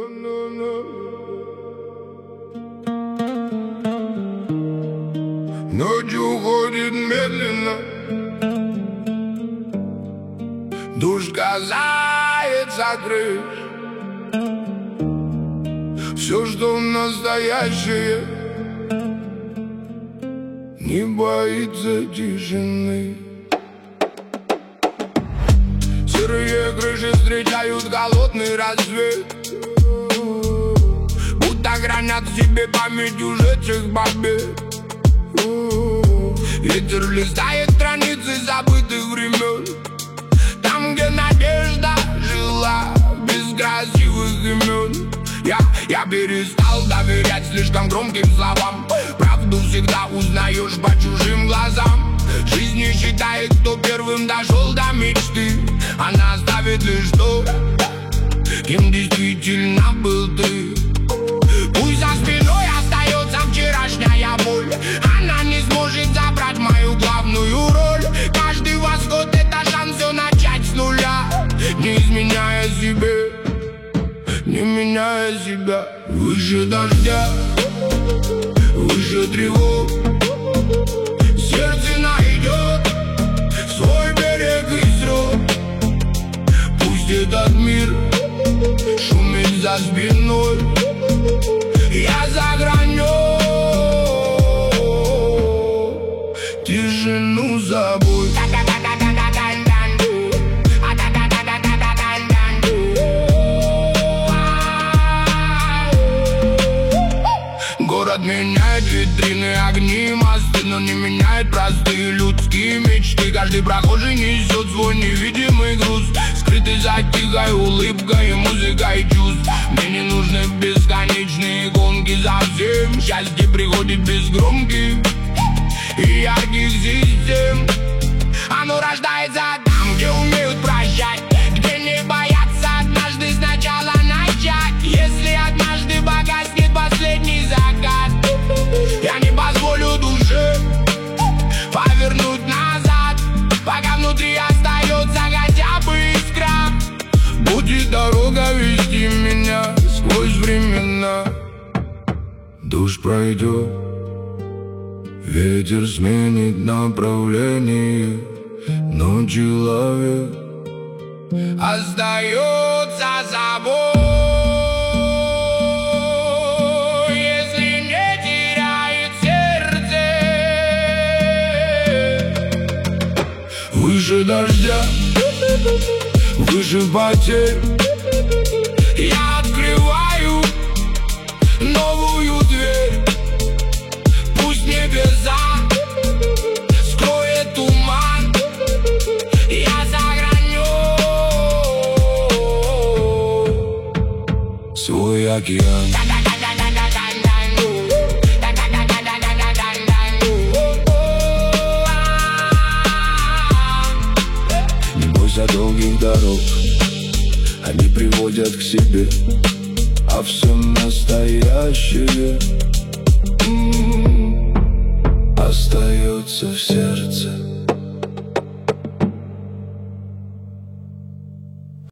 Ночь уходит медленно, душ касается крыш. Все, что настоящее, не боится тишины. Серые крыши встречают голодный рассвет, будто хранят в себе память ушедших побед. Ветер листает страницы забытых времен, там, где надежда жила без красивых имен. Я перестал доверять слишком громким словам. Правду всегда узнаешь по чужим глазам. Жизнь не считает, кто первым дошел до мечты. Она оставит лишь то, кем действительно был ты. Пусть за спиной остается вчерашняя боль, она не сможет забрать мою главную роль. Каждый восход — это шанс все начать с нуля, не изменяя себе, не меняя себя. Выше дождя, выше тревог, сердце найдет свой берег и срок. Пусть этот мир шумит за спиной, я за гранью, тишину забудь. Город меняет витрины, огни, мосты, но не меняет простые людские мечты. Каждый прохожий несет свой невидимый груз, скрытый за тихой улыбкой, музыкой чувств. Мне не нужны бесконечные гонки за всем. Счастье приходит без громких и ярких систем. Оно рождается там, где умеют прощать, где не боятся однажды сначала начать. Если однажды погаснет последний закат, я не позволю душе повернуть назад, пока внутри остается хотя бы искра. Будет дорога вести меня сквозь времена. Дождь пройдет, ветер сменит направление, но человек остается собой. Выше дождя, выше потерь, я открываю новую дверь. Пусть небеса скроет туман, я сохраню свой океан. Долгих дорог, они приводят к себе, а все настоящее остается в сердце.